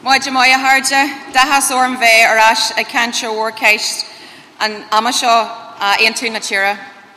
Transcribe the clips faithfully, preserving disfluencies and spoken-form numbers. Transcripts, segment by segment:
Moja moja harja, daha sorm ve arash a cancho workate and amashaw into Nachira.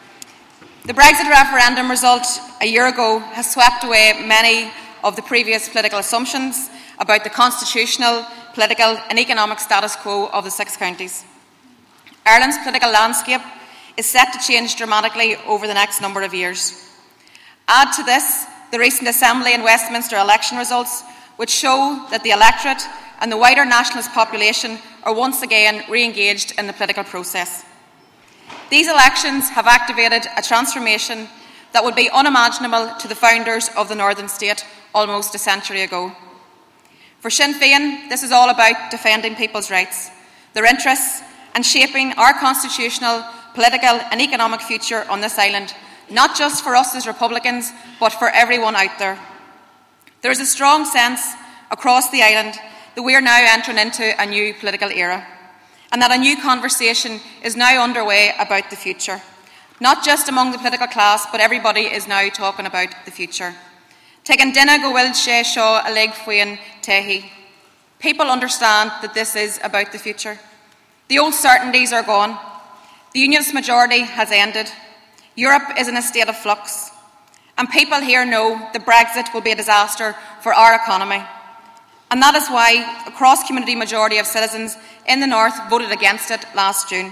The Brexit referendum result a year ago has swept away many of the previous political assumptions about the constitutional, political and economic status quo of the six counties. Ireland's political landscape is set to change dramatically over the next number of years. Add to this the recent Assembly and Westminster election results, which show that the electorate and the wider nationalist population are once again re-engaged in the political process. These elections have activated a transformation that would be unimaginable to the founders of the Northern State almost a century ago. For Sinn Féin, this is all about defending people's rights, their interests, and shaping our constitutional, political and economic future on this island, not just for us as Republicans, but for everyone out there. There is a strong sense across the island that we are now entering into a new political era, and that a new conversation is now underway about the future. Not just among the political class, but everybody is now talking about the future. Tegan dinna go bhfuil sé seo a lig faoin taithí. People understand that this is about the future. The old certainties are gone. The Unionist majority has ended. Europe is in a state of flux. And people here know that Brexit will be a disaster for our economy. And that is why a cross-community majority of citizens in the North voted against it last June.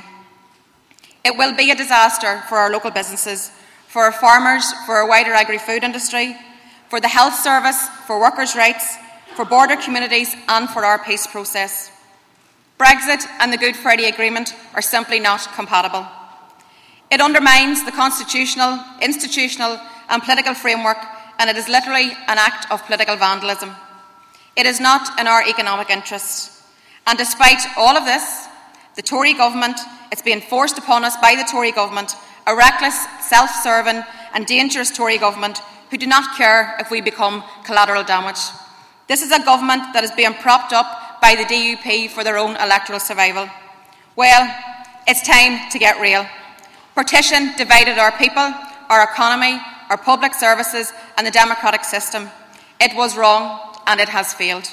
It will be a disaster for our local businesses, for our farmers, for our wider agri-food industry, for the health service, for workers' rights, for border communities and for our peace process. Brexit and the Good Friday Agreement are simply not compatible. It undermines the constitutional, institutional and political framework, and it is literally an act of political vandalism. It is not in our economic interests. And despite all of this, the Tory government, it's being forced upon us by the Tory government, a reckless, self-serving and dangerous Tory government who do not care if we become collateral damage. This is a government that is being propped up by the D U P for their own electoral survival. Well, it's time to get real. Partition divided our people, our economy, our public services and the democratic system. It was wrong and it has failed.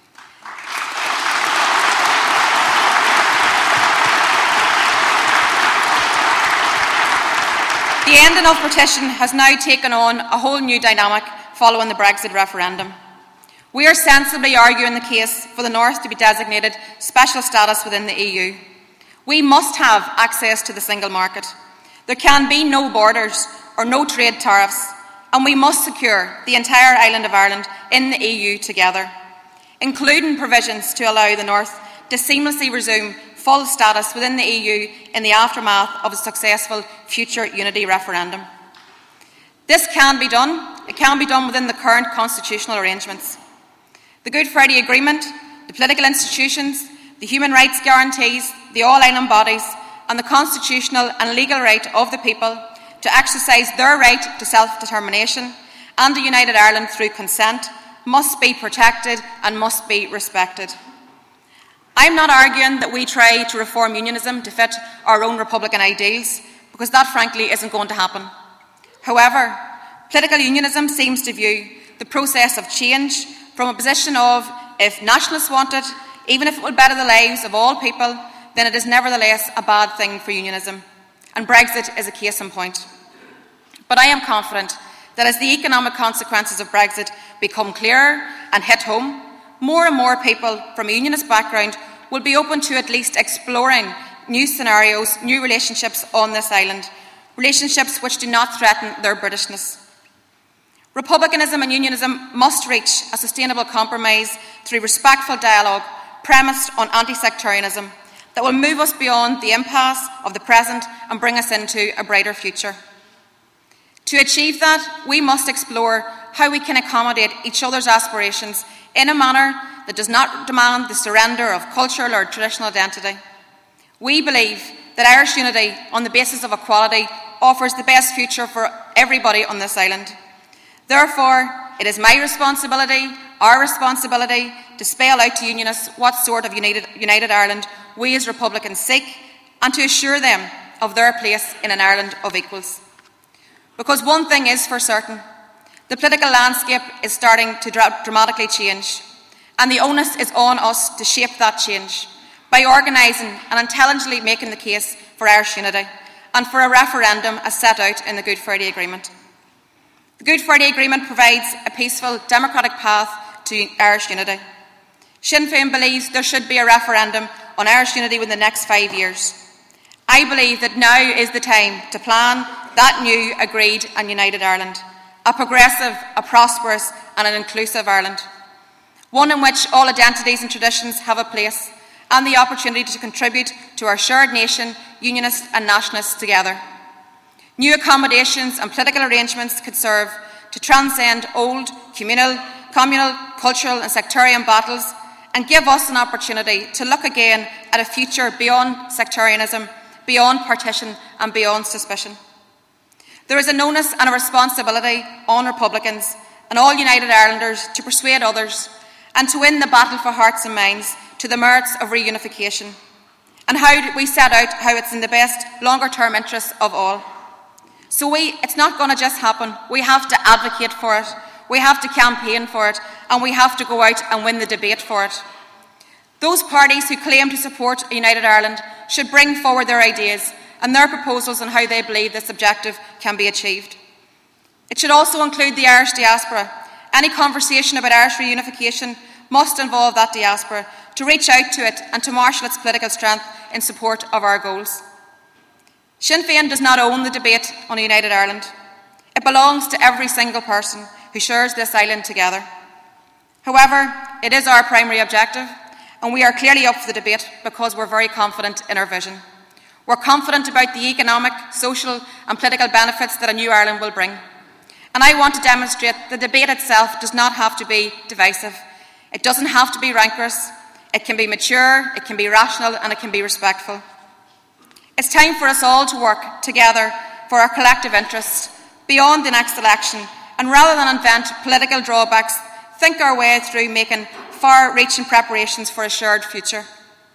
The ending of partition has now taken on a whole new dynamic following the Brexit referendum. We are sensibly arguing the case for the North to be designated special status within the E U. We must have access to the single market. There can be no borders or no trade tariffs, and we must secure the entire island of Ireland in the E U together, including provisions to allow the North to seamlessly resume full status within the E U in the aftermath of a successful future unity referendum. This can be done. It can be done within the current constitutional arrangements. The Good Friday Agreement, the political institutions, the human rights guarantees, the all-island bodies and the constitutional and legal right of the people to exercise their right to self-determination and a united Ireland through consent must be protected and must be respected. I am not arguing that we try to reform unionism to fit our own Republican ideals, because that frankly isn't going to happen. However, political unionism seems to view the process of change from a position of, if nationalists want it, even if it would better the lives of all people, then it is nevertheless a bad thing for unionism. And Brexit is a case in point. But I am confident that as the economic consequences of Brexit become clearer and hit home, more and more people from a unionist background will be open to at least exploring new scenarios, new relationships on this island, relationships which do not threaten their Britishness. Republicanism and unionism must reach a sustainable compromise through respectful dialogue premised on anti-sectarianism that will move us beyond the impasse of the present and bring us into a brighter future. To achieve that, we must explore how we can accommodate each other's aspirations in a manner that does not demand the surrender of cultural or traditional identity. We believe that Irish unity on the basis of equality offers the best future for everybody on this island. Therefore, it is my responsibility, our responsibility, to spell out to Unionists what sort of united, united Ireland we as Republicans seek, and to assure them of their place in an Ireland of equals. Because one thing is for certain, the political landscape is starting to dra- dramatically change, And the onus is on us to shape that change by organising and intelligently making the case for Irish unity and for a referendum as set out in the Good Friday Agreement. The Good Friday Agreement provides a peaceful, democratic path to Irish unity. Sinn Féin believes there should be a referendum on Irish unity within the next five years. I believe that now is the time to plan that new, agreed and united Ireland, a progressive, a prosperous and an inclusive Ireland, one in which all identities and traditions have a place and the opportunity to contribute to our shared nation, unionists and nationalists together. New accommodations and political arrangements could serve to transcend old communal, communal, cultural and sectarian battles and give us an opportunity to look again at a future beyond sectarianism, beyond partition and beyond suspicion. There is an onus and a responsibility on Republicans and all United Irelanders to persuade others and to win the battle for hearts and minds to the merits of reunification and how we set out how it's in the best longer-term interests of all. So we, it's not going to just happen. We have to advocate for it, we have to campaign for it, and we have to go out and win the debate for it. Those parties who claim to support a united Ireland should bring forward their ideas and their proposals on how they believe this objective can be achieved. It should also include the Irish diaspora. Any conversation about Irish reunification must involve that diaspora to reach out to it and to marshal its political strength in support of our goals. Sinn Féin does not own the debate on a united Ireland. It belongs to every single person who shares this island together. However, it is our primary objective, and we are clearly up for the debate because we're very confident in our vision. We're confident about the economic, social and political benefits that a new Ireland will bring. And I want to demonstrate the debate itself does not have to be divisive. It doesn't have to be rancorous. It can be mature, it can be rational and it can be respectful. It's time for us all to work together for our collective interests beyond the next election, and rather than invent political drawbacks, think our way through making far-reaching preparations for a shared future.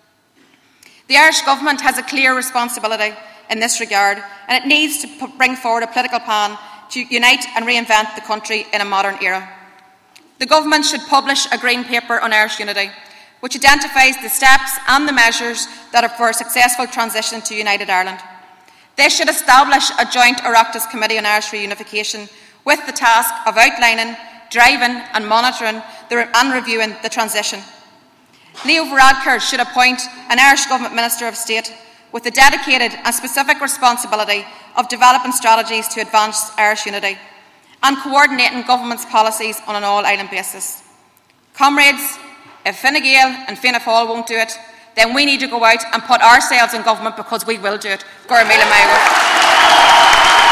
The Irish Government has a clear responsibility in this regard, and it needs to bring forward a political plan to unite and reinvent the country in a modern era. The Government should publish a Green Paper on Irish unity, which identifies the steps and the measures that are for a successful transition to United Ireland. They should establish a joint Oireachtas Committee on Irish reunification with the task of outlining, driving and monitoring the, and reviewing the transition. Leo Varadkar should appoint an Irish Government Minister of State with the dedicated and specific responsibility of developing strategies to advance Irish unity and coordinating government's policies on an all-island basis. Comrades, if Fine Gael and Fianna Fáil won't do it, then we need to go out and put ourselves in government because we will do it. Gora Míle Maigh.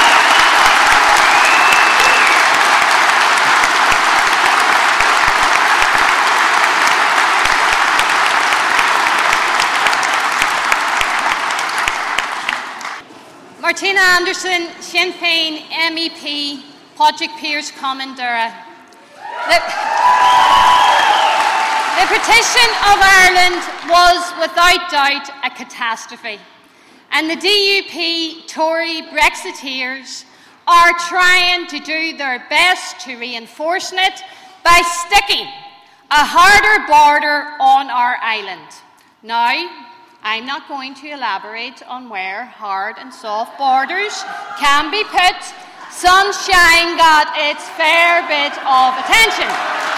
Martina Anderson, Sinn Féin M E P, Padraig Pearse Comandura. The, the partition of Ireland was without doubt a catastrophe, and the D U P Tory Brexiteers are trying to do their best to reinforce it by sticking a harder border on our island. Now, I'm not going to elaborate on where hard and soft borders can be put. Sunshine got its fair bit of attention.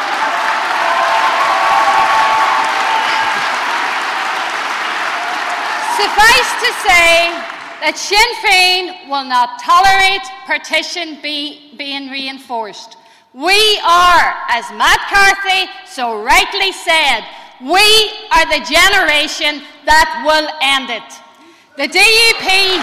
Suffice to say that Sinn Féin will not tolerate partition be, being reinforced. We are, as Matt Carthy so rightly said, we are the generation that will end it. The D U P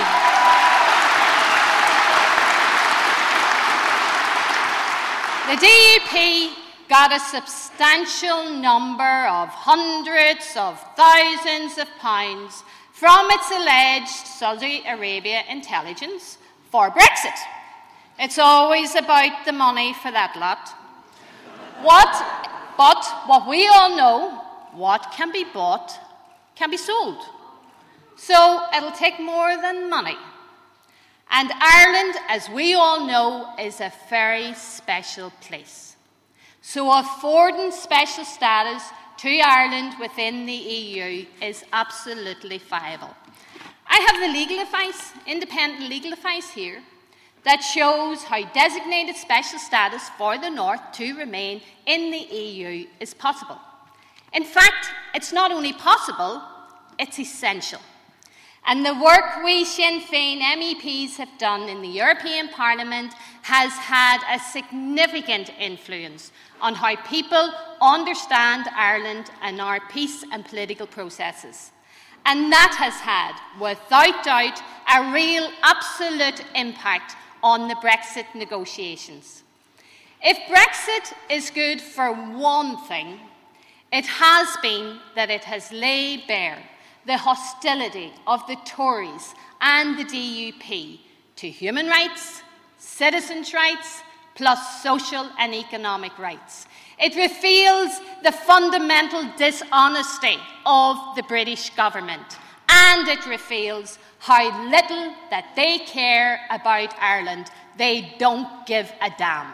The D U P got a substantial number of hundreds of thousands of pounds from its alleged Saudi Arabia intelligence for Brexit. It's always about the money for that lot. What, but what we all know, what can be bought can be sold. So it'll take more than money. And Ireland, as we all know, is a very special place. So affording special status to Ireland within the E U is absolutely viable. I have the legal advice, independent legal advice here, that shows how designated special status for the North to remain in the E U is possible. In fact, it's not only possible, it's essential. And the work we Sinn Féin M E Ps have done in the European Parliament has had a significant influence on how people understand Ireland and our peace and political processes. And that has had, without doubt, a real absolute impact on the Brexit negotiations. If Brexit is good for one thing, it has been that it has laid bare the hostility of the Tories and the D U P to human rights, citizens' rights, plus social and economic rights. It reveals the fundamental dishonesty of the British government, and it reveals how little that they care about Ireland. They don't give a damn.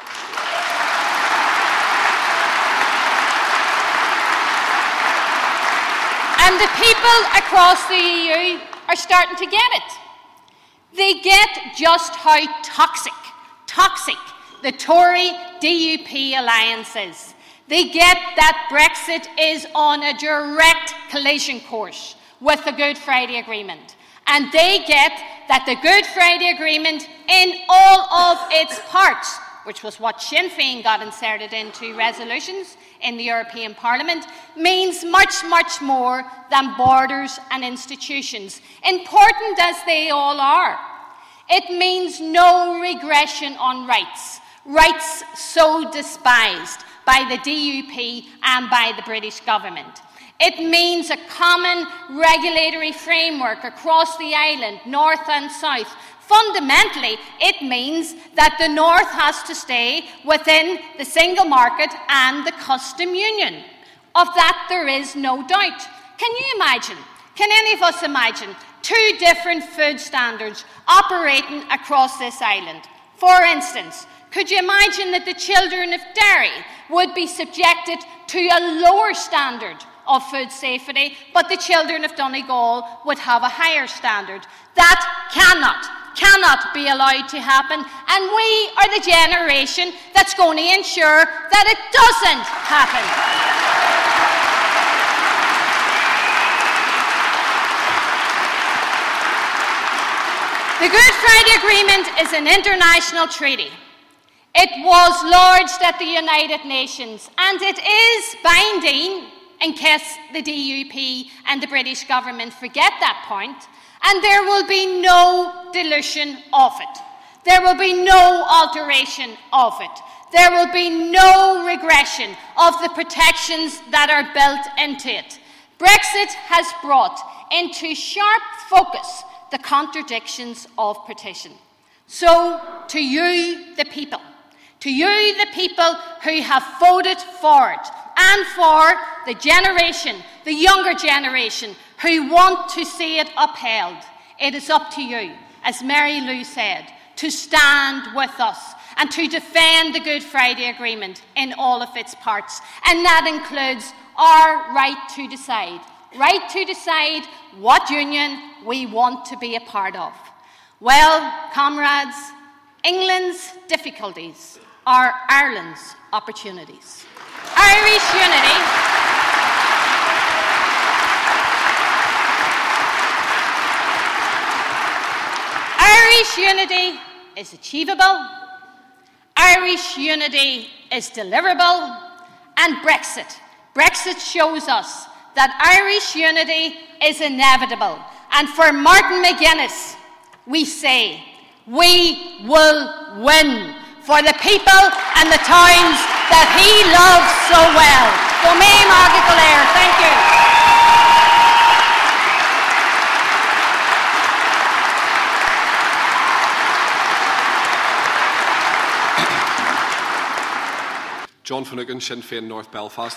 And the people across the E U are starting to get it. They get just how toxic, toxic the Tory D U P alliance is. They get that Brexit is on a direct collision course with the Good Friday Agreement. And they get that the Good Friday Agreement, in all of its parts, which was what Sinn Féin got inserted into resolutions in the European Parliament, means much, much more than borders and institutions, important as they all are. It means no regression on rights, rights so despised by the D U P and by the British government. It means a common regulatory framework across the island, north and south. Fundamentally, it means that the North has to stay within the single market and the custom union. Of that, there is no doubt. Can you imagine, can any of us imagine, two different food standards operating across this island? For instance, could you imagine that the children of Derry would be subjected to a lower standard of food safety, but the children of Donegal would have a higher standard? That cannot, cannot be allowed to happen, and we are the generation that's going to ensure that it doesn't happen. The Good Friday Agreement is an international treaty. It was lodged at the United Nations, and it is binding in case the D U P and the British government forget that point, and there will be no dilution of it. There will be no alteration of it. There will be no regression of the protections that are built into it. Brexit has brought into sharp focus the contradictions of partition. So, to you, the people, to you, the people who have voted for it, and for the generation, the younger generation, who want to see it upheld, it is up to you, as Mary Lou said, to stand with us and to defend the Good Friday Agreement in all of its parts. And that includes our right to decide, right to decide what union we want to be a part of. Well, comrades, England's difficulties are Ireland's opportunities. Irish unity Irish unity is achievable, Irish unity is deliverable, and Brexit. Brexit shows us that Irish unity is inevitable. And for Martin McGuinness, we say, we will win for the people and the towns that he loves so well. Domain Margaret Blair, thank you. John Finnegan, Sinn Féin, North Belfast.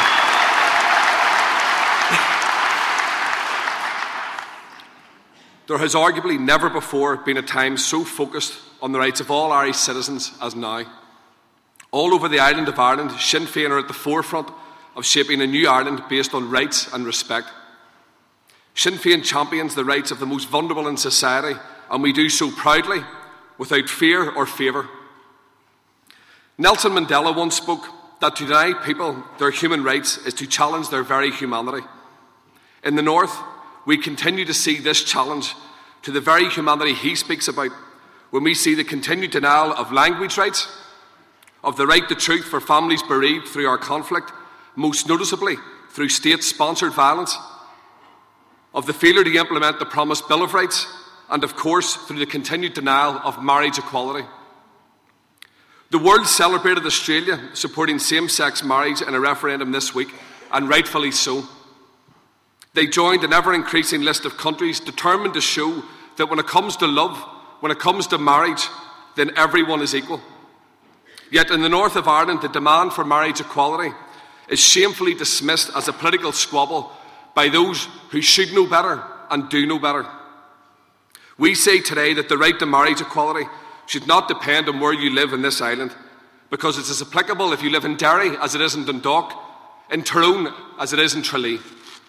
There there has arguably never before been a time so focused on the rights of all Irish citizens as now. All over the island of Ireland, Sinn Féin are at the forefront of shaping a new Ireland based on rights and respect. Sinn Féin champions the rights of the most vulnerable in society, and we do so proudly, without fear or favour. Nelson Mandela once spoke that to deny people their human rights is to challenge their very humanity. In the North, we continue to see this challenge to the very humanity he speaks about when we see the continued denial of language rights, of the right to truth for families bereaved through our conflict, most noticeably through state-sponsored violence, of the failure to implement the promised Bill of Rights, and of course through the continued denial of marriage equality. The world celebrated Australia supporting same-sex marriage in a referendum this week, and rightfully so. They joined an ever-increasing list of countries determined to show that when it comes to love, when it comes to marriage, then everyone is equal. Yet in the north of Ireland, the demand for marriage equality is shamefully dismissed as a political squabble by those who should know better and do know better. We say today that the right to marriage equality should not depend on where you live in this island, because it's as applicable if you live in Derry as it is in Dundalk, in Tyrone as it is in Tralee.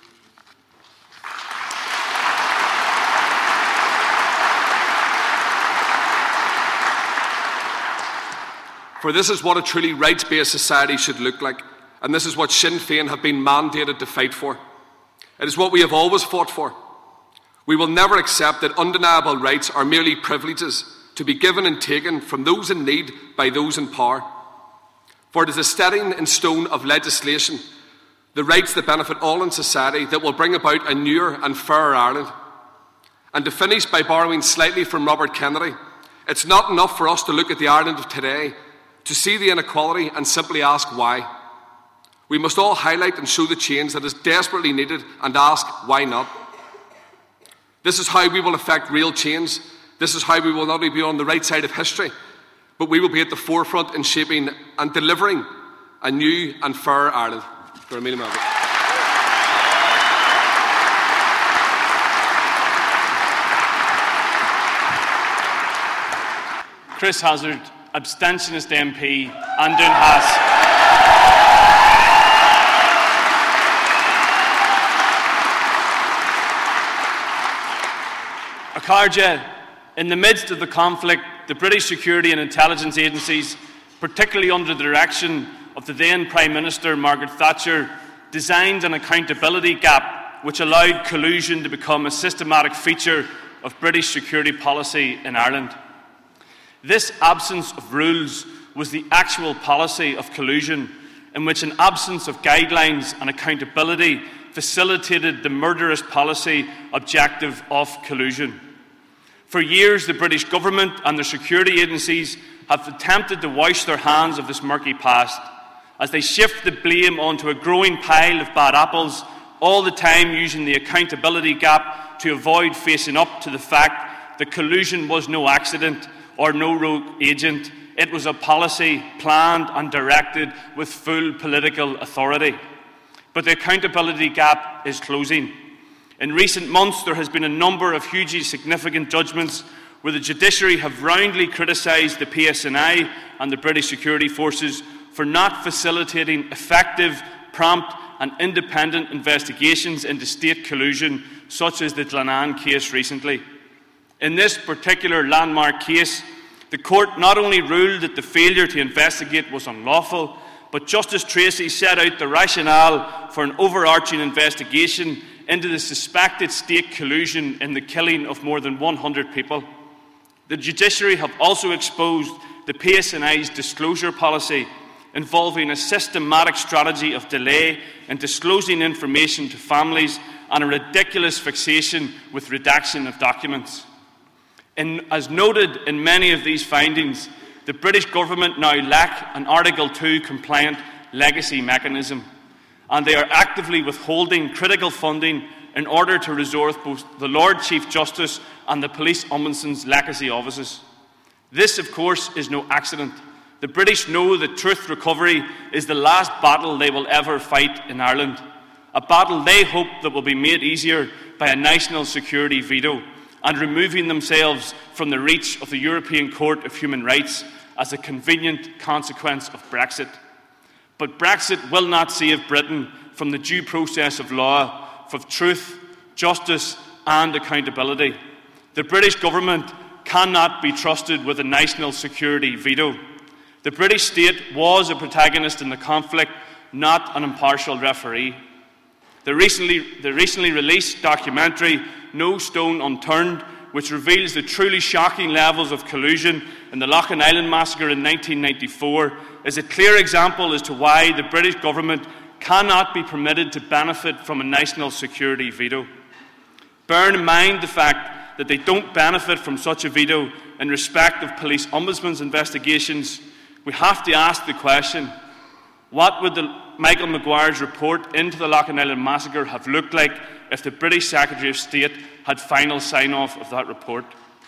For this is what a truly rights-based society should look like, and this is what Sinn Féin have been mandated to fight for. It is what we have always fought for. We will never accept that undeniable rights are merely privileges to be given and taken from those in need by those in power. For it is a setting in stone of legislation, the rights that benefit all in society, that will bring about a newer and fairer Ireland. And to finish by borrowing slightly from Robert Kennedy, it's not enough for us to look at the Ireland of today, to see the inequality and simply ask why. We must all highlight and show the change that is desperately needed and ask why not. This is how we will effect real change. This is how we will not only be on the right side of history, but we will be at the forefront in shaping and delivering a new and fair Ireland. Chris Hazard, abstentionist M P, Andon Haas. Akarja, in the midst of the conflict, the British security and intelligence agencies, particularly under the direction of the then Prime Minister Margaret Thatcher, designed an accountability gap which allowed collusion to become a systematic feature of British security policy in Ireland. This absence of rules was the actual policy of collusion, in which an absence of guidelines and accountability facilitated the murderous policy objective of collusion. For years, the British government and their security agencies have attempted to wash their hands of this murky past, as they shift the blame onto a growing pile of bad apples, all the time using the accountability gap to avoid facing up to the fact that collusion was no accident or no rogue agent. It was a policy planned and directed with full political authority. But the accountability gap is closing. In recent months, there has been a number of hugely significant judgments where the judiciary have roundly criticised the P S N I and the British security forces for not facilitating effective, prompt and independent investigations into state collusion, such as the Glenanne case recently. In this particular landmark case, the court not only ruled that the failure to investigate was unlawful, but Justice Tracy set out the rationale for an overarching investigation into the suspected state collusion in the killing of more than one hundred people. The judiciary have also exposed the P S N I's disclosure policy, involving a systematic strategy of delay in disclosing information to families and a ridiculous fixation with redaction of documents. In, as noted in many of these findings, the British government now lack an Article two compliant legacy mechanism, and they are actively withholding critical funding in order to resource both the Lord Chief Justice and the Police Ombudsman's legacy offices. This, of course, is no accident. The British know that truth recovery is the last battle they will ever fight in Ireland, a battle they hope that will be made easier by a national security veto, and removing themselves from the reach of the European Court of Human Rights as a convenient consequence of Brexit. But Brexit will not save Britain from the due process of law, of truth, justice and accountability. The British government cannot be trusted with a national security veto. The British state was a protagonist in the conflict, not an impartial referee. The recently, the recently released documentary No Stone Unturned, which reveals the truly shocking levels of collusion in the Loughlin Island massacre in nineteen ninety-four, is a clear example as to why the British government cannot be permitted to benefit from a national security veto. Bear in mind the fact that they don't benefit from such a veto in respect of police ombudsman's investigations. We have to ask the question, what would the Michael Maguire's report into the Loughlin Island massacre have looked like if the British Secretary of State had final sign-off of that report?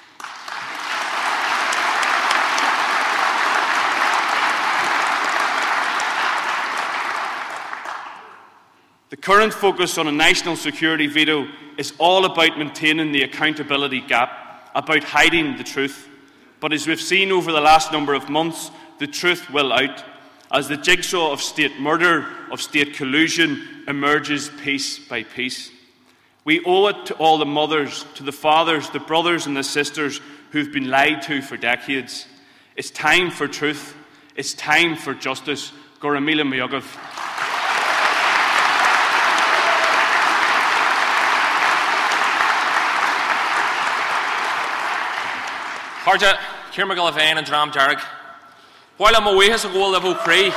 The current focus on a national security veto is all about maintaining the accountability gap, about hiding the truth. But as we've seen over the last number of months, the truth will out, as the jigsaw of state murder, of state collusion, emerges piece by piece. We owe it to all the mothers, to the fathers, the brothers and the sisters who've been lied to for decades. It's time for truth. It's time for justice. Goramila Miogov. Harja, Ciarán Gillivan and Dram Jarrag. While I'm away as a goal of O'Cree,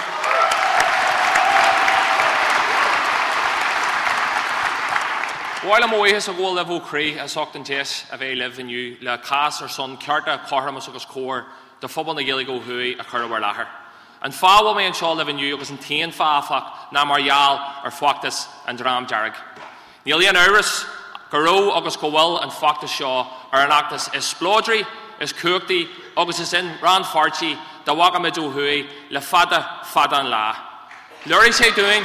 while I'm away as a goal of O'Cree, as Octon Jess, if I live in you, La Cass or Son, Carta, Corhamus, Agus Core, the football the Gilligo Hui, a Currawar Lahar. And Fa will me and Shaw live in you, Agus and Tain Fa Fak, Namarial, or Factus, and Dram Jarrag. Nilian Iris, Garo, Agus Cowell, and Factus Shaw are an actus Esplodry, is Cookty, Agus is in Ran Farchi, the Wakamidu Hui, La Fada, Fada and La. Lurie say doing.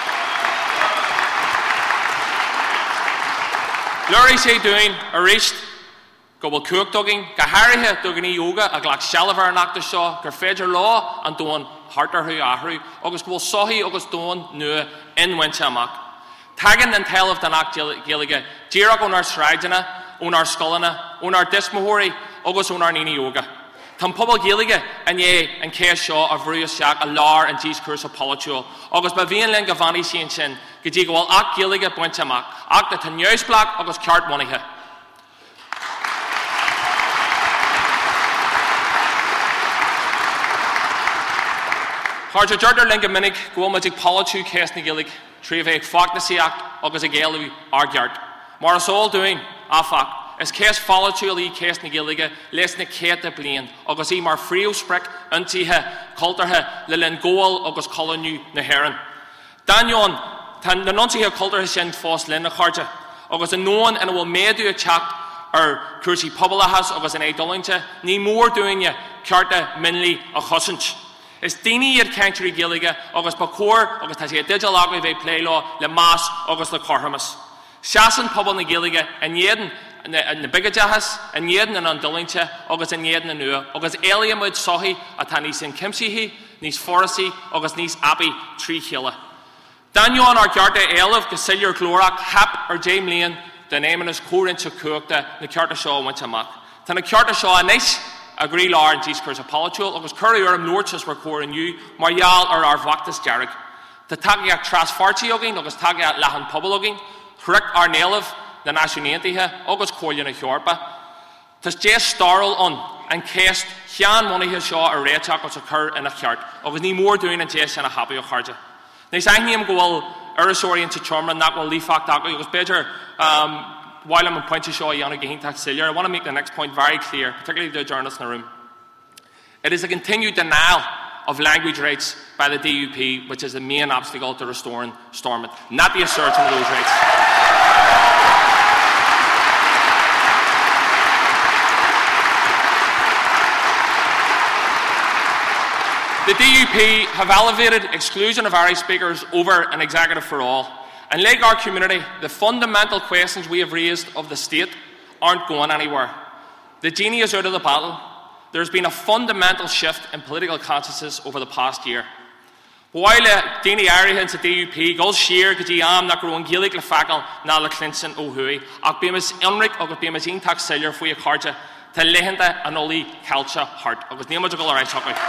Lurie say doing, Arist, go will cook dogging, Gahariha dogging yoga, a glack shalaver and actus shaw, Gerfeder law, and doing harter hu ahru, Agus go sohi, Agus doing nu in Winchamak. Tagging and tell of the Nak Gilliga, Jirag on our Sragina, on our Skullana, on our Dismahori, Agus on our Nini Yoga. Tam Pobble Gilliga, and ye, and Kea Shaw of Ruyas Shak, a lar and G's curse of Polotual, Agus Bavian Lengavani Sien Shin, Gajigo will act Gilliga Buenchamak, act the Tanyos Black, Agus Cart Moniha. Harja Jordan Lengaminik, go magic Polotu Kesni Gillig, Trevek Faknasi Act, Agus a Galu, Argyard. Marisol doing, Afak. As Kes follow to Lee Kes Nigilliga, less na Keta Blaine, August E. Mar Frio Sprick, Untiha, Culterha, Lilin Goal, August Colonu, Naheran. Danyon, Tan the Nuntiha Culter Shin Foss Lin Harja, August a known and will may do a chat or Kursi Pobla has, August an Idollincha, ni more doing ya, Carta Minley, a Hussinch. It's Dini yet country Gilliga, August Bakor, August has a digital agri play law, Le Mas, August the Corhamus. Shasson Pobla Nigilliga, and Yedin. And the bigger jahas, and Yedin and Undulincha, August and Yedin and Nua, August Eliamud Sohi, Atanis and Kimsihi, Nis Foresi, August Nis Abbey, Tree Hilla. Daniel and Argyarta Elov, Casillier Glorak, Hap or James Lane, the name in his Corinth of Cookta, the Carta Shaw went to Mac. Tan a Carta Shaw and Nice, agree Lar and Tis Curse Apollotual, August Curry or Lorchas were core and you, Marial or Arvactus Jarrag. The Tagia Tras Farchiogin, August Tagia Lahan Pobulogin, Correct Arnelov, the nationality August Collian a Hjorpa. Tis just starl on and cast Hyan money his shaw a red chocolates occur in a chart. August ni more doing and just and a happy of Harja. They sang him go all Urisorian to Charman, that will leave fact that it was better. Um, while I'm in point to show Yana Gahin Taxillier, I want to make the next point very clear, particularly to the journalists in the room. It is a continued denial of language rights by the D U P, which is the main obstacle to restoring Stormont, not the assertion of those rights. The D U P have elevated exclusion of Irish speakers over an executive for all. And like our community, the fundamental questions we have raised of the state, aren't going anywhere. The genie is out of the bottle. There's been a fundamental shift in political consciousness over the past year. While Dini Arihan sa D U P goes share gadi am na growing Gaelic le facal na le Clinton o hui ag bemis Enric og bemis intact seller for a carja to lehenda anoli culture heart og was name go right topic.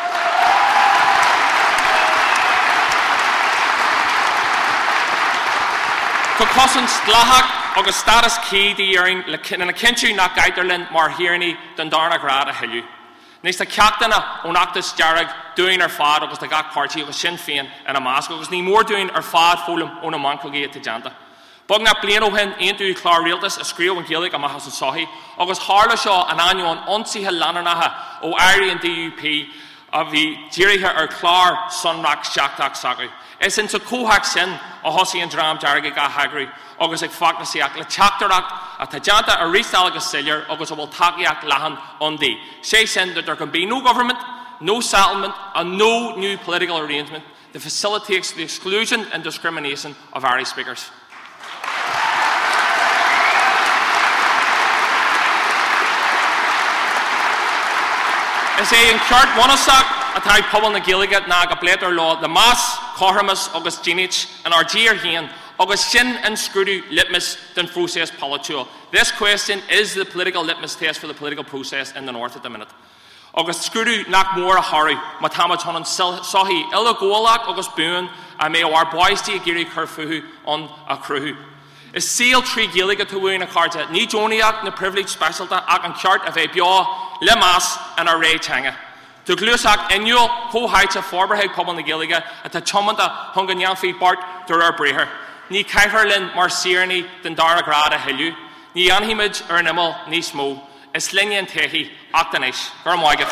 For cousins Lahak og status key the earring le kin and a country not Geiderland mar hearni than Darna Grada Hillu. Next, the captain on Actus Jarrag doing her fad, because the Gak party was Sinn Féin and a mask, because ni more doing her fad fulham on a Moncogate to Janta. Bugna Plano hen into Clar Realtus, a screw and Gaelic and Mahas and Sahi, August Harlashaw and Annual Unsi Helananaha, O Ari and D U P of the Jiriha or Clar Sunrock Shaktak Sagri. Es in so Kohak Sin, a Hossi and Dram Jarriga Hagri. Agus ag fag na siak le chapterach a tajanta a restalgus sillier agus a will takiak lahan undi. Say send that there can be no government, no settlement, and no new political arrangement that facilitates the exclusion and discrimination of Irish speakers. As a in Kurt Wonasak, a type Pobble na Gaelic nag a blader law, the Mass, Corhamus, August Ginich, and our dear Hien. August Sin and Scrudu litmus than process politua. This question is the political litmus test for the political process in the north at the minute. August Scrudu knock more a hurry, Matamaton and Sahi, Ella Golak, August Boone, I may our boys to Giri Kerfuhu on a crew. A seal tree Gilliga to win a carta, ni Joniak, the privileged specialta, Ak and Chart of a Bia, Lemas, and a Ray Changa. To Glusak annual co heights of Forberhead Pub on the Gilliga at the Chomanda Hunganyan Feet Bart to our Breher. Ni Kaiherlin mar Sirni than Dara Grada Hillu, ni Anhimage or Nimmel, ni Smo, is Linyan Tehi, Octanish, Garmoigeth.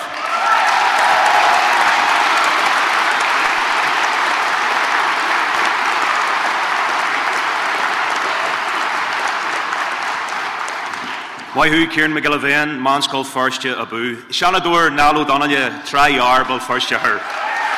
Why who Kieran McGillivane, man's called first to Abu. Shanador Nalo Donanya, try Yarbal first to her.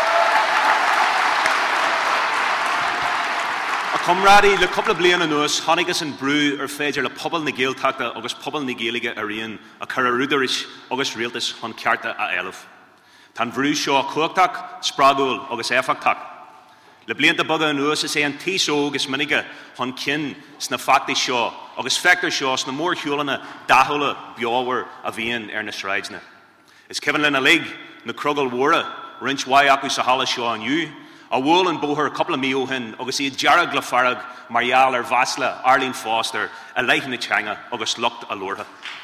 Comrade, the couple of blian and us, Honigas and Brew, or Fager, the Pobble Nigel Takta, August Pobble Nigeliga Arian, a Cararuderish, August Realtis, Hon Carta a Elf. Tan Brew Shaw Cooktak, Spragul, August Efaktak. Le blian the Bugger and us is saying Tiso, August Miniga, Hon Kin, Snafakti Shaw, August Factor Shaw, Snamore Hulana, Dahula, Biower, Avian, Ernest Ridesna. It's Kevin Lena Leg, Nakruggle Wara, Rinch Wayaku Sahala Shaw and you. A wool and boher, a couple of meohin, August E. Jarrag Lafarag, Marial or Vasla, Arlene Foster, a light in the Changa, August Lucht Alorha.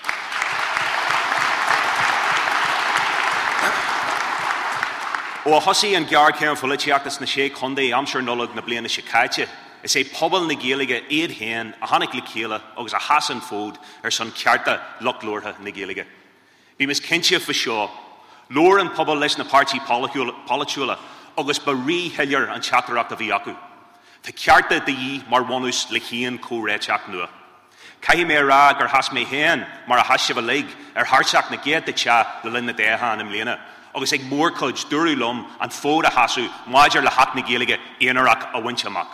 O Hussy and Gar Karen Felichiactus na Sheikh Hyundai, I'm sure Nullag na Blaine Shikache. It's a Pobble Nigeliga, Aid Hen, a Hanik Likela, August a Hassan Food, her son Carta, Luck Lorha Nigeliga. Be Miss Kinchia for sure. Lore and Pobble Lish na Party Politula. August Barry Hillier and Chatterak of Iaku. To Carta the Yi Marwanus Lehian Co Rechak Nua. Kahime Rag or Hasme Hen, Marahashiva Leg, or Harshak Naget the Cha, the Lin the Dehan and Lena. August Egg Morkuj, Durilum, and Foda Hasu, Majer Lahak Nigeliga, Inarak, a Winchamak.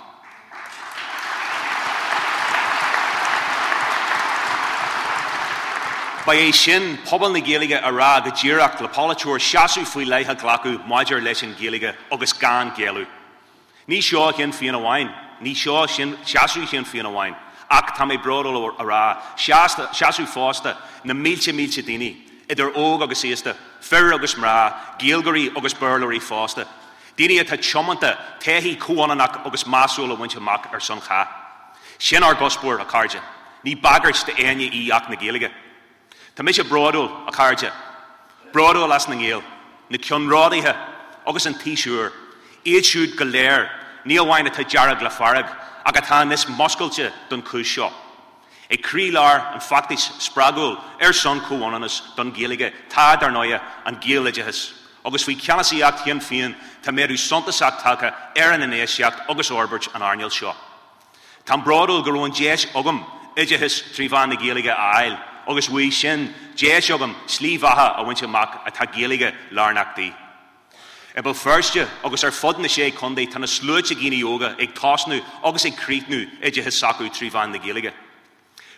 By a shin, Pobble Nigeliga, Arag, a Jirak, Lapolatur, Shasu Fuileha Glaku, Majer Leshin Geliga, August Gan Gelu. Ni Shaw Hin Fiona Wine, Ni Shaw Shin, Shasu Hin Fiona Wine, Ak Tame Brodel or Ara, Shasta, Shasu Foster, Namilcha Milcha Dini, Eder Og August Easter, Fer August Mra, Gilgary August Burlery Foster, Dini at Chomanta, Tehi Kuananak August Masula Winchamak or Sunha. Shin our Gospor, a Karja, Ni Baggers to Anya E. Ak Nigeliga. Tamisha Broadol, a Karja. Broadol as Ningale, Nikyun Rodiha, August and T-Sure, Eachud Galer, Neil Wine at Jarrag Lafarag, Agatanis Mosculcha Dun Kushaw. A Creelar and Factis Spragul, Er Son Kuananas, Dun Giliga, Tad Arnoya, and Gilejahis. August we cannot see act Hien Fian, Tameru Santasak Taka, Erin and Asiak, August Orbert and Arniel Shaw. Tam Broadol Garon Jesh Ogum, Ejahis Trivan Giliga Isle. August we shin, Jesh Ogum, Sleevaha, a Winchamak, at Hagiliga, Larnak D. About first year, August our Fud in the Shea Conde, Tana Sluchagini Yoga, Eg Tosnu, August Eg Creetnu, Ejahis Saku, Trivan the Giliga.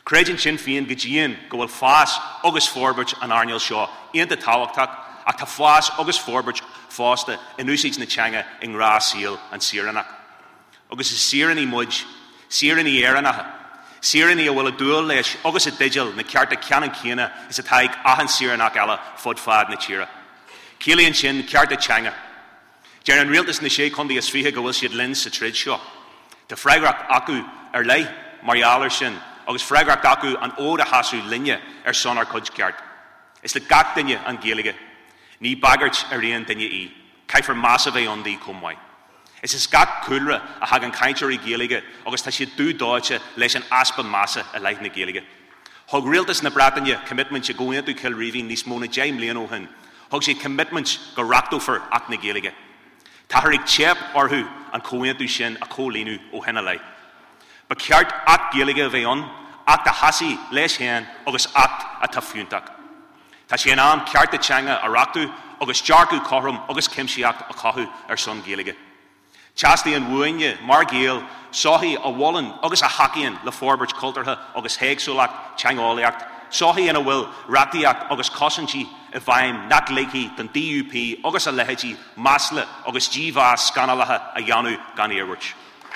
Creidin Sinn Féin go dtíon go bhfuil fás agus forbairt an airneall seo aonanta táhachtach ach tá fás agus forbairt fásta in úsáid na teanga in rá síl an Siranach. Agus is Siraní muid, Siraní éireannacha, Siraní a bhfuil a dúil leis agus a digil na cearta ceanan céine is a taigh ahan Siranach eile fud fad na tíra. Cílíonn sin cearta teanga. Dear an rialtas na sé chundaí is fithe go bhfuil siad linn sa trid seo. Tá freigrach acu ar lei marialar sin agus freigrach acu an ód a hasú linne ar son ar chud ceart. Is le gach duine an Gaeilge. Ní bagart a réon duine í. Caithfar massive é andaí cumhaid. Is is gach coolra a hag an cainteoirí Gaeilge agus tá siad dú dáite leis an aspa massa a leith na Gaeilge. Thug rialtas na Bretainne commitment se goin tú Kilreavy níos móna James Leon O'Hin. Thug sé commitment go rachtófar ach na Gaeilge. Táthar ag teap orthú an cóhaintú sin a cólíonú ó hena lei. Ba ceart ach Gaeilge a bheith an, ach a hasí leis héan agus ach a tafiúntaach. Tá sé an am ceart a teanga a rachtú agus dearcú chorum agus cimsíocht a chathú ar son Gaeilge. Chastí an bhuaine mar géal sóthaí a bhhailin agus a hacaíonn le forbairt cultartha agus héagsúlacht teangálaíocht, sóthaí ina bhfuil reachtaíocht agus cosintí a bhaim nach léicí don D U P agus a leithéidí masla agus díomhá scanalaithe a dheanú gan éireairt.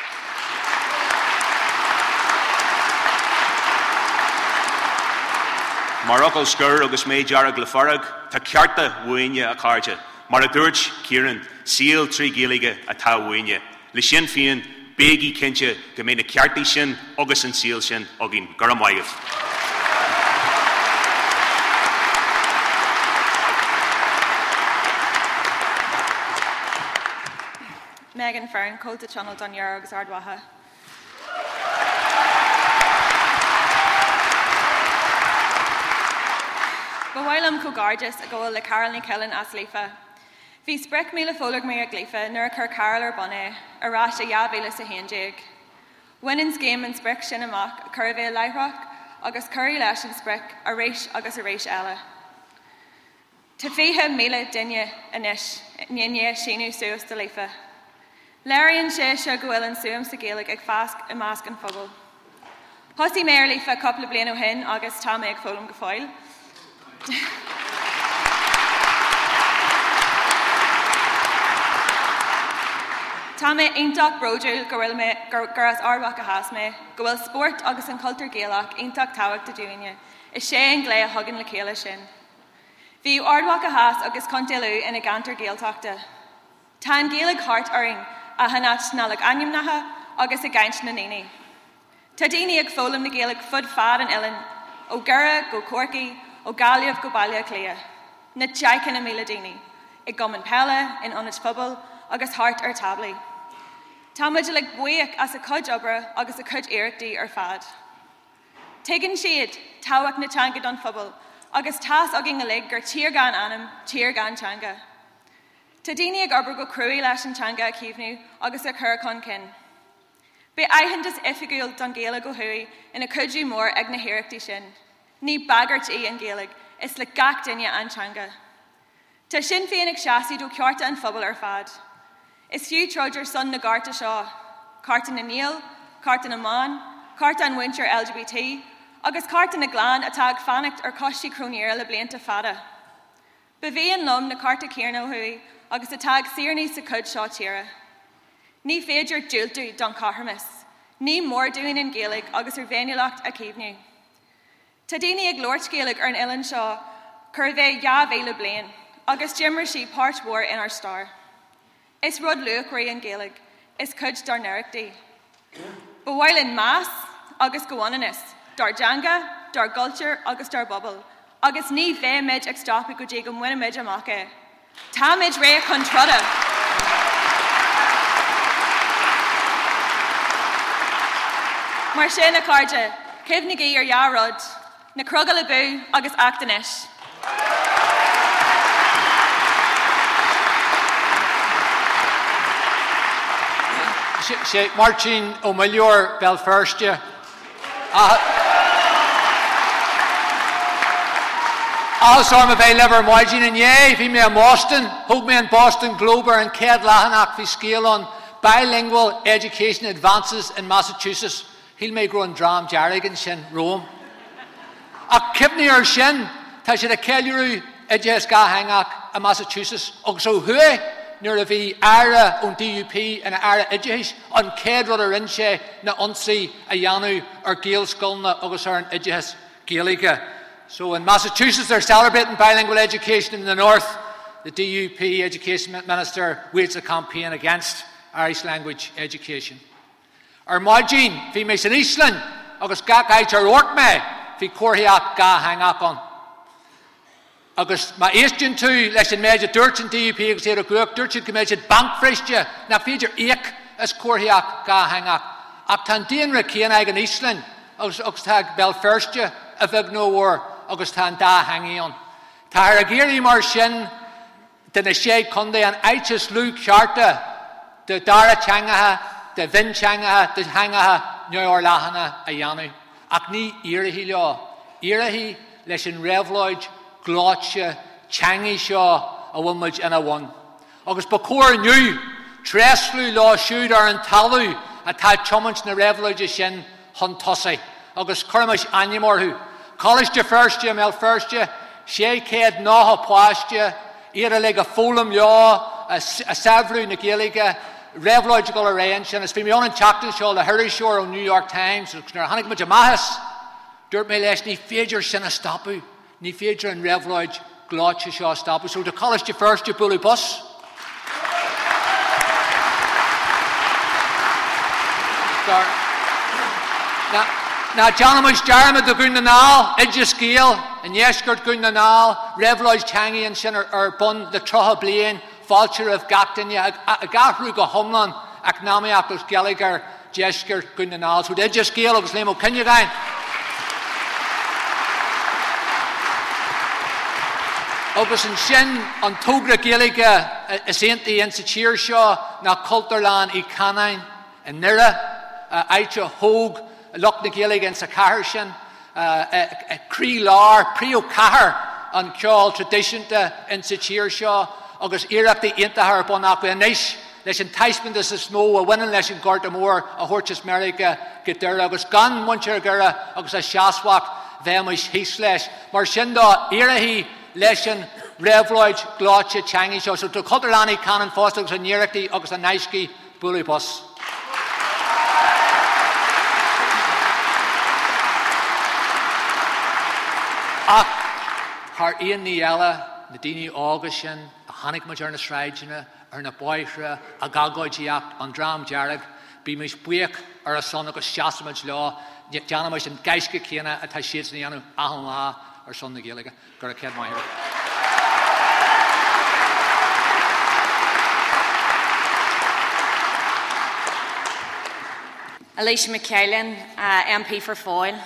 Mar ocail scur agus méid dearg le farag, tá cearta bhuaine a cáirte, mar a dúirt Kieran síl trí Gaeilge a tá bhuaine. Le Sinn Féin bégaí cinnte go mé na ceartaí sin agus an síl sin a gin gur amhaigh. Megan Fern, Colta Channel Donyar agus Ardwaha. Bhailam có gardas a ggóil le Carol ní Cellan as lífa. Bhí sprec mí le fólag mé ag lífa nuair chur Carol ar bonné a rás a dheabhéile sa héindeag. Winnins game an sprec sin amach a chur bhéh leithreach agus curí leis an sprec a réis agus a réis eile. Tá fithe míle duine inis nine sinú suas de lífa. Léironn sé seo go bhfuil an suam sa Gaeilge ag fasc i másc an phobal. Thosaí mé ar lífa coppla bliain ó hin agus tá mé ag fólam go fáil. Tá mé aonteach broúil go bhfuil mé gur as arbach a has mé, go bhfuil sport agus an cultúr Gaelach aonteach táhacht a dúine, is sé an glé a thugann le chéile sin. Bhí ardmhaach a has agus contéilú ina gantar Gaeltachta. Tá an Gaeilge hart oring a hanat nálag ainmnatha agus a gaint na naine. Tá daoine ag fólam na Gaeilge fud fad an Ilan, ó Gura go Corky, ó Gaeliamh go Baile Clia, na teaice na míle daoine, i gcumann pelle in ionad phobal agus hart ar tablaí. Tá muid le buíoch as a cud obair agus a cud éireachtaí ar fad. Tuigeann siad táhacht na teanga don phobal agus tas agin a lig gur tír gan anam, tír gan teanga. Tá daoine ag obair go cruaí leis an teanga a cíbhnú agus a chur chun cin. Ba aitheantas ifigúil don Gaeilge go thuaí ina cudú mór ag na héireachtaí sin. Ní bagart í an Gaeilge, is le gach duine an teanga. Tá Sinn Féin ag seasaí do cearta an phobal ar fad. Is fiú troidir son na garta seo, carta na níl, carta na mán, carta an winter L G B T, agus carta na glán atá ag fannacht ar costí crónéir le blianta fada. Ba bhí an lom na carta céarna thuaí agus atá ag siarní sa cud seo tíre. Ní féidir dúiltú don catharmas, ní mór dúin in Gaeilge agus ar bhéinileacht a cíbhnú. Tá daoine ag Lord Gaeilge ar an Ilan seo, chur bheith dheabhéile blian, agus jimmar sí páirt mhór in our star. Is rud luachraí an Gaeilge, is cud dar neirachtaí. Ba bhfuil in más agus gohanas, dar deanga, dar gulture agus dar bubble, agus ní bheith mid ag stoppa go dtí go mhuine mid amach. Tá mid ré chun troda. Mar sin na cáirde, cibhnaí ar dhearrod, na cruga le bú agus achtanis. sé Martin ó Maileor Belfirste. Agus orm a bheith lever maidin in é, bhí mé a Boston, thug mé an Boston Globe ar an céad leathanach bhí scéal an Bilingual Education Advances in Massachusetts. Híl mé gro an drám deargan sin Rome. A Kibney or Shin, Tasha the Kelluru, Edges Gahangak, a Massachusetts, Oxo Hue, near the Ara on D U P and Ara Edges, on Kedra or Inche, na Unsi, Ayanu, or Gael Skulna, Augusarn Edges, Gaelica. So in Massachusetts, they're celebrating bilingual education in the north. The D U P Education Minister waged a campaign against Irish language education. Our Majin, fi Mason Eastland, August Gakait or Orkme, fi Korhiak Ga Hangakon. August Ma Eastern too, lesson major Durchin D U P, because here a group, Durchin committed bank fristja, na feature Eek as Korhiak Ga Hangak. Aptandian Rakian Agan Eastland, August Hag Belfirstja, a Vigno war, August Han Da Hangion. Taharagiri Marshin, the Nashe Kunde and Aichus Luke Charta, the Dara Changaha, the Vin Changaha, the Hangaha, Nyor Lahana, Ayanu. Akni Irahi law, Irahi, Lesson Revlodge, Glotcha, Changi Shaw, a one much and a one. August Bakor knew, Treslu law shooter and Talu, a tad chumage na Revlodge Shin, Huntossi. August Kermish Animorhu, College de Firstja, Mel Firstja, Shea Ked Naha Pwastja, Ira leg a Fulham Yaw, a Savru Nagiliga, Revlogical Arrange, and it's been on in Chapton Shaw, the Hurry Shore on New York Times, Hanik Majamahas, Dirt Melesh, Ni Fager Sinastapu, Ni Fager and Revlog, Glotcha Shaw Stapu. So the College de Firstja Bully Bus. Now, Now, John Jarma the Gundanal, Edges Gale, and Yeskert Gundanal, Revloj Changi and Shinner or Bun, the Troha Blaine, Vulture of Gactanya, Agahruga Humlan, Aknamiakos Gallagher, Jeskert Gundanal. So, Edges Gale, was Lemo Kenyagain. Ogus and Shin on Togra Gilliga, a Sainty and Sachir Shaw, now Culterland, Ecanine, and Nira, Aicha Hogue. Loch na Gaelig and Sakaharshan, a Cree Lar, Prio Kahar, on Kjall tradition in Sachir Shaw, August Iraq the Intahar Bonaka and Nish, Les enticement is a snow, a winning Les in Gortamore, a Horchus America, get there, August Gun, Munchergara, August a Shaswak, Vemish, Hislesh, Marshinda, Irahi, Leshen, Revloj, Glotcha, Changi Shaw, so to Culterani, Canon Foster, August a Niraki, August a Naiski, Bully Bus. Ach, har Ian Niella, Nadini Augustin, a Hanik Majerna Stridjana, Erna Boyshra, a Galgojiak, Andram Jarag, Beamish Buick, or a son of a Shasamaj Law, Janamish and Gaiska Kiana, a Tashits Nianu, Ahanla, or son the Gilliga, got a kid my hero. Alicia McKellen, uh, M P for Foyle.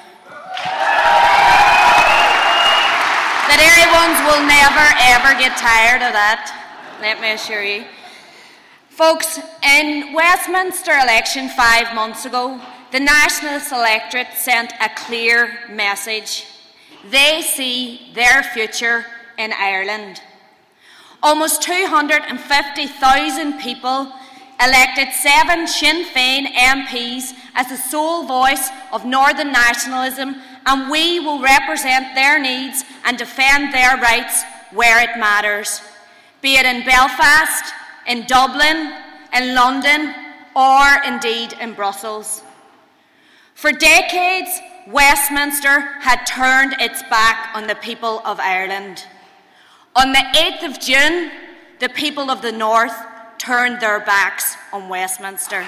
The Derry ones will never ever get tired of that, let me assure you. Folks, in Westminster election five months ago, the Nationalist electorate sent a clear message. They see their future in Ireland. Almost two hundred fifty thousand people elected seven Sinn Féin M Ps as the sole voice of Northern nationalism, and we will represent their needs and defend their rights where it matters, be it in Belfast, in Dublin, in London, or indeed in Brussels. For decades, Westminster had turned its back on the people of Ireland. On the eighth of June, the people of the North turned their backs on Westminster.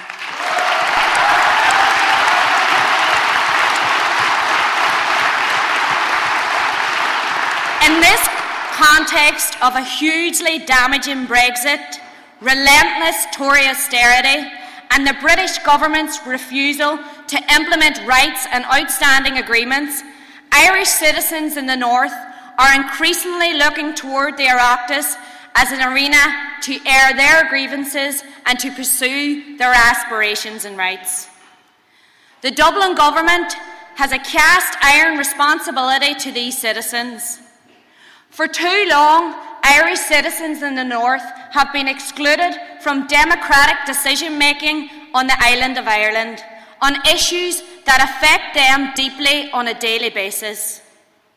In this context of a hugely damaging Brexit, relentless Tory austerity, and the British government's refusal to implement rights and outstanding agreements, Irish citizens in the North are increasingly looking toward the Oireachtas as an arena to air their grievances and to pursue their aspirations and rights. The Dublin government has a cast iron responsibility to these citizens. For too long, Irish citizens in the North have been excluded from democratic decision-making on the island of Ireland, on issues that affect them deeply on a daily basis.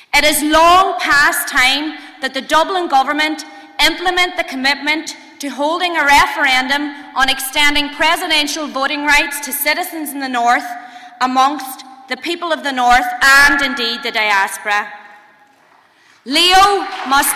It is long past time that the Dublin Government implement the commitment to holding a referendum on extending presidential voting rights to citizens in the North amongst the people of the North and indeed the diaspora. Leo must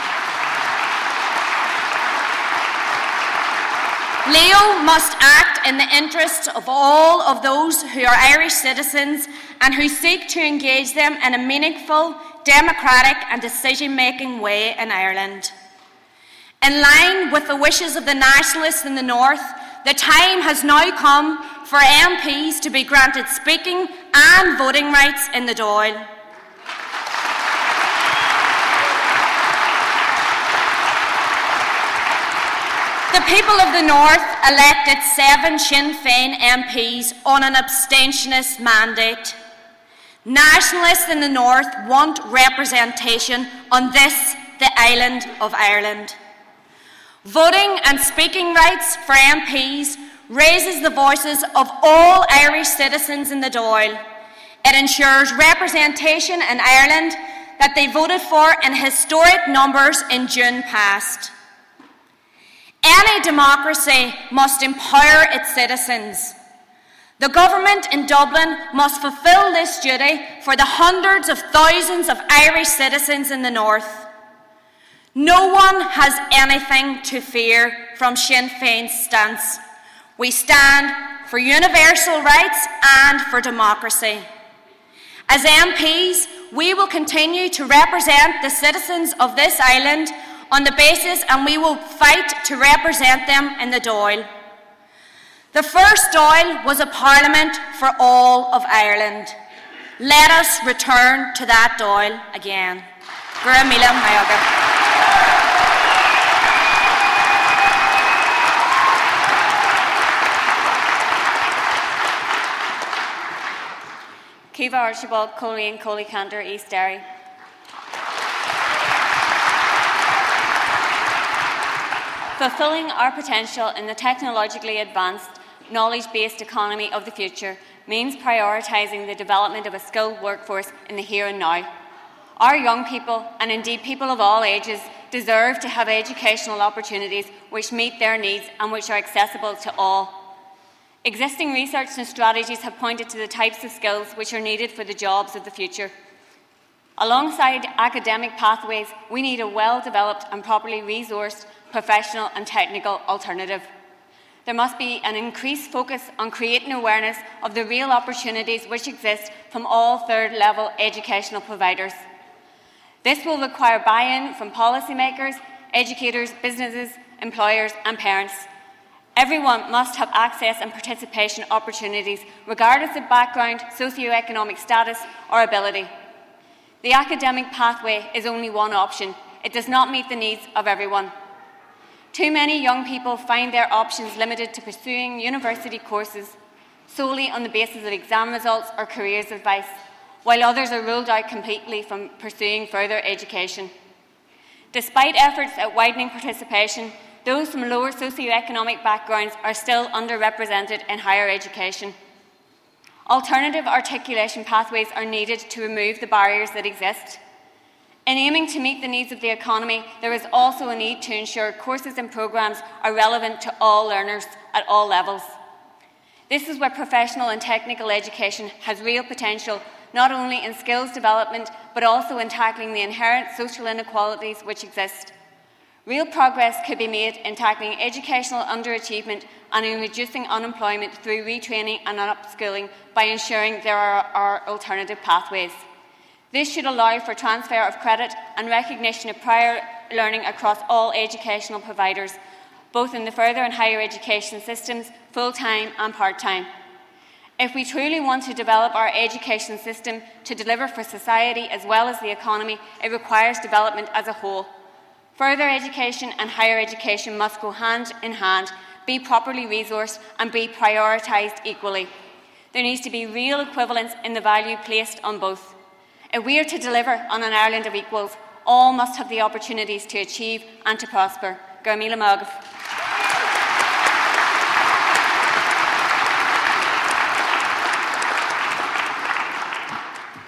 Leo must act in the interests of all of those who are Irish citizens and who seek to engage them in a meaningful, democratic and decision-making way in Ireland. In line with the wishes of the nationalists in the North, the time has now come for M Ps to be granted speaking and voting rights in the Dáil. The people of the North elected seven Sinn Féin M Ps on an abstentionist mandate. Nationalists in the North want representation on this, the island of Ireland. Voting and speaking rights for M Ps raises the voices of all Irish citizens in the Dáil. It ensures representation in Ireland that they voted for in historic numbers in June past. Any democracy must empower its citizens. The government in Dublin must fulfil this duty for the hundreds of thousands of Irish citizens in the North. No one has anything to fear from Sinn Féin's stance. We stand for universal rights and for democracy. As M Ps, we will continue to represent the citizens of this island on the basis, and we will fight to represent them in the Dáil. The first Dáil was a parliament for all of Ireland. Let us return to that Dáil again. Gur míle maith. Kiva Archibald, Colleen Coley Cantor, East Derry. Fulfilling our potential in the technologically advanced, knowledge-based economy of the future means prioritising the development of a skilled workforce in the here and now. Our young people, and indeed people of all ages, deserve to have educational opportunities which meet their needs and which are accessible to all. Existing research and strategies have pointed to the types of skills which are needed for the jobs of the future. Alongside academic pathways, we need a well-developed and properly resourced professional and technical alternative. There must be an increased focus on creating awareness of the real opportunities which exist from all third-level educational providers. This will require buy-in from policymakers, educators, businesses, employers and parents. Everyone must have access and participation opportunities, regardless of background, socio-economic status or ability. The academic pathway is only one option. It does not meet the needs of everyone. Too many young people find their options limited to pursuing university courses solely on the basis of exam results or careers advice, while others are ruled out completely from pursuing further education. Despite efforts at widening participation, those from lower socio-economic backgrounds are still underrepresented in higher education. Alternative articulation pathways are needed to remove the barriers that exist. In aiming to meet the needs of the economy, there is also a need to ensure courses and programmes are relevant to all learners at all levels. This is where professional and technical education has real potential, not only in skills development, but also in tackling the inherent social inequalities which exist. Real progress could be made in tackling educational underachievement and in reducing unemployment through retraining and upskilling by ensuring there are, are alternative pathways. This should allow for transfer of credit and recognition of prior learning across all educational providers, both in the further and higher education systems, full-time and part-time. If we truly want to develop our education system to deliver for society as well as the economy, it requires development as a whole. Further education and higher education must go hand in hand, be properly resourced and be prioritised equally. There needs to be real equivalence in the value placed on both. If we are to deliver on an Ireland of equals, all must have the opportunities to achieve and to prosper. Gur míle maith.